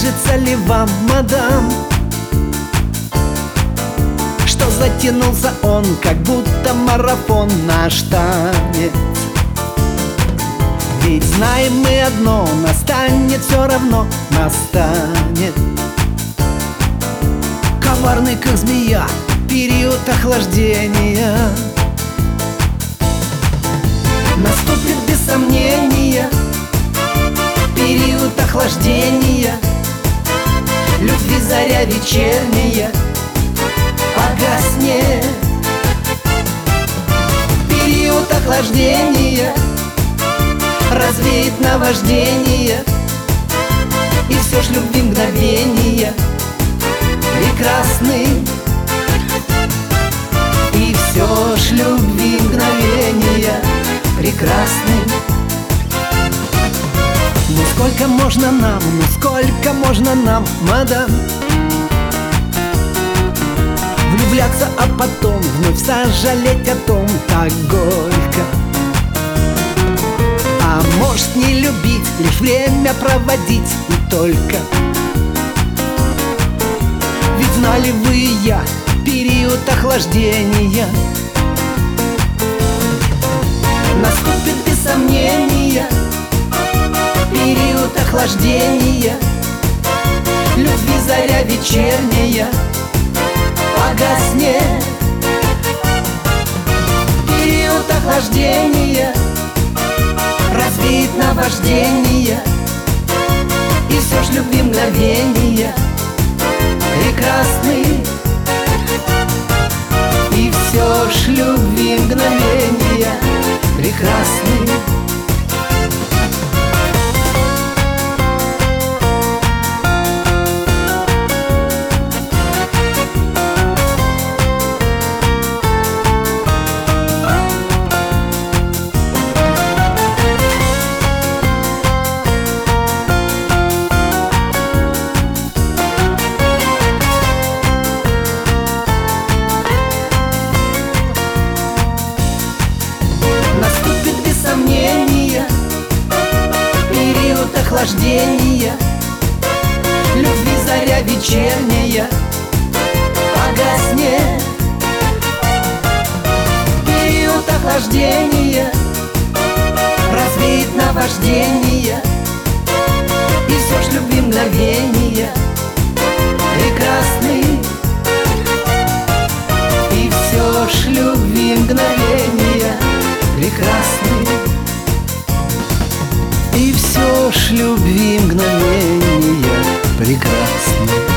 чудится ли вам, мадам, что затянулся он, как будто марафон, наш танец? Ведь знаем мы одно, настанет, все равно настанет коварный, как змея, период охлаждения. Наступит без сомнения период охлаждения, любви заря вечерняя погаснет. Период охлаждения развеет наваждение, и все ж любви мгновения прекрасны. И все ж любви мгновения прекрасны. Ну сколько можно нам, ну сколько можно нам, мадам, влюбляться, а потом вновь сожалеть о том так горько? А может не любить, лишь время проводить и только? Ведь знали вы и я период охлаждения. Наступит без сомнения период охлаждения, любви заря вечерняя погаснет. Период охлаждения развеет наваждение, и все ж любви мгновения прекрасны. И все ж любви мгновения прекрасны. Период охлаждения, любви заря вечерняя погаснет. Период охлаждения развеет наваждение, и все ж любви мгновения прекрасны. И все ж любви мгновения прекрасны. И все ж любви мгновения прекрасны.